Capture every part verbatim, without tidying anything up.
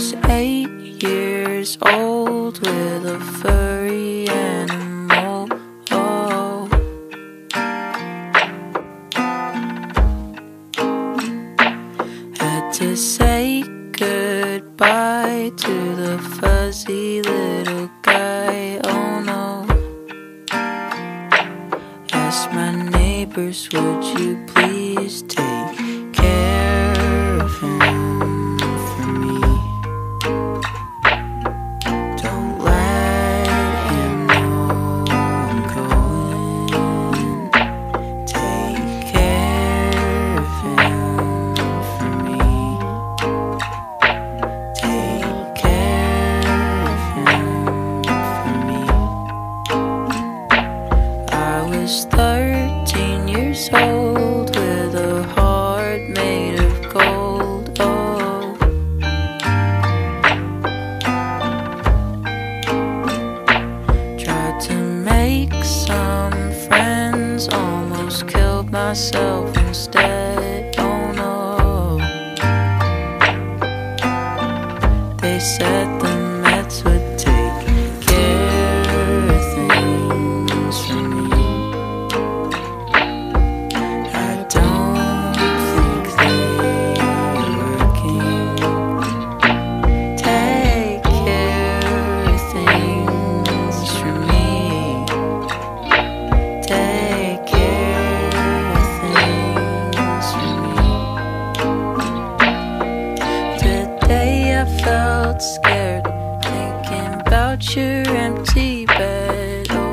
was eight years old with a furry animal. Oh. Had to say goodbye to the fuzzy little guy. Oh no. Asked my neighbors, would you please take care of him for me? Don't let him know I'm going. Take care of him for me. Take care of him for me. I was thirteen years old with a heart made of gold. Oh. Tried to make some friends, almost killed myself instead. Oh no. They said the meds would take care of things for me. I don't think they're working. Take care of things for me. Take care of things for me. Today I felt scared, thinking about your empty bed. Oh.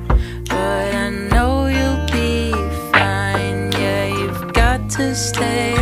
But I know you'll be fine. Yeah, you've got to stay